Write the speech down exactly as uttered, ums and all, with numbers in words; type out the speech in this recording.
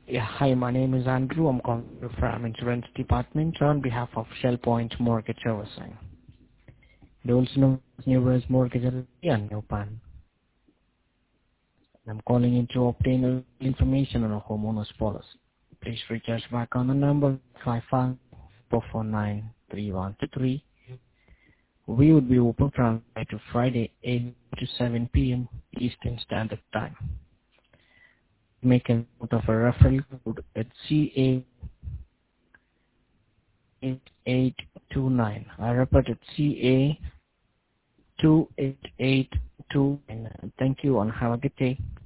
Yeah, hi, my name is Andrew. I'm calling you from Insurance Department on behalf of Shellpoint Mortgage Servicing. It also known as New West Mortgage L L C and New Pan. I'm calling in to obtain information on a homeowner's policy. Please reach us back on the number five five four four nine three one two three. We would be open from Monday to Friday, eight to seven p.m. Eastern Standard Time. Make a note of a referral code at C A eight eight two nine. I repeat it, C A two eight eight two nine. Thank you and have a good day.